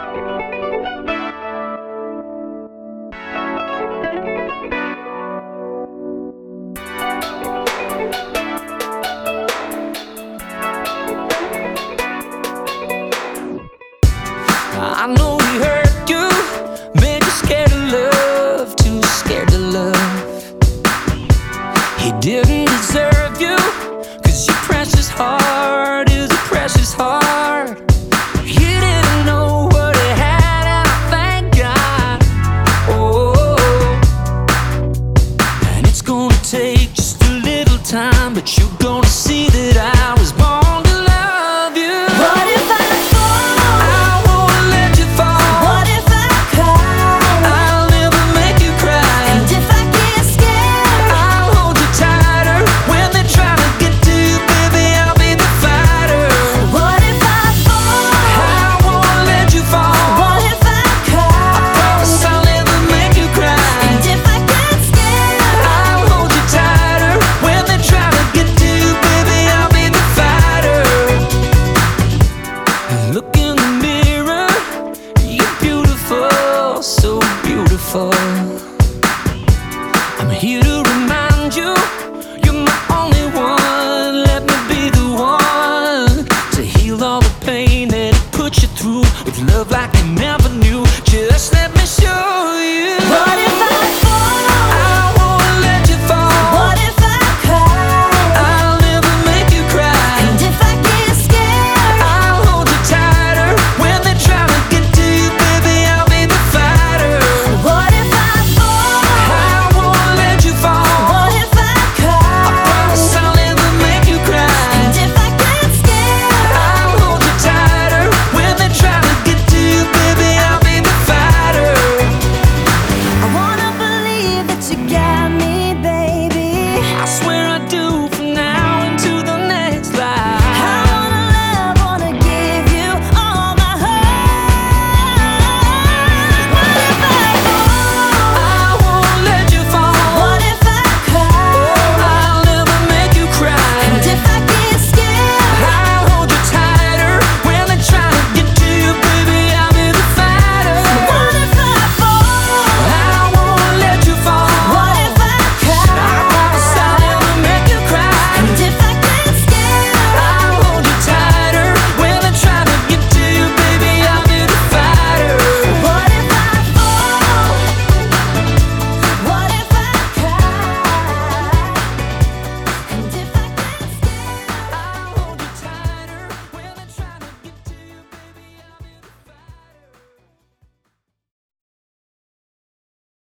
I know he hurt you, made you scared of love, too scared to love. He didn't deserve you, 'cause your precious heart is a precious heart. You didn't know what he had, and I thank God. Oh, and it's gonna take just a little time, but you're gonna see that I was born to love you. What if I fall? I won't let you fall. What if I cry? I'll never make you cry. And if I get scared? I'll hold you tighter. When they try to get to you, baby, I'll be the fighter. What if I fall? I won't let you fall. What if I cry? Promise I'll never make you cry. And if I get scared? I'll hold you tighter. When they try to get to you, baby, I'll be the fighter. Look in the mirror, you're beautiful, so beautiful. I'm here to remind you, you're my only one. Let me be the one to heal all the pain that it put you through, with love like you never knew. Just let me show